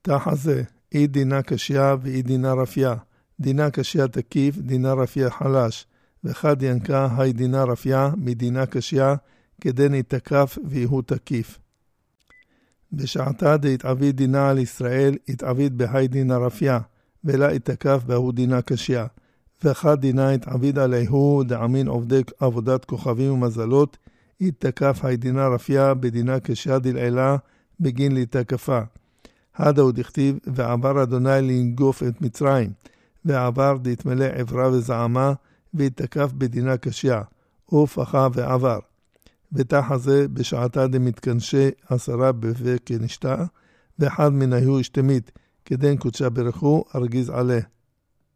תחזה, אי דינה קשיה ואי דינה רפיה. דינה קשיה תקיף, דינה רפיה חלש. וחד ינקה, היי דינה רפיה, מדינה קשיה, כדן יתקף ויהו תקיף. בשעתה דהתעביד דינה על ישראל, התעביד בהי דינה רפיה, ולה יתקף בהו דינה קשיה. ואחד דינה התעביד עליהו דעמין עובדי עבודת כוכבים ומזלות, יתקף היי דינה רפיה בדינה קשיה דלעילה בגין להתקפה. הדה הוא דכתיב, ועבר אדוני לנגוף את מצרים, ועבר דתמלא עברה וזעמה, והתקף בדינה קשיה, ופחה ועבר. ותחזה בשעתה דמתקנשי 10 בפה כנשתה, ואחד מן היו השתמית, כדן קודשה ברכו, ארגיז עליה.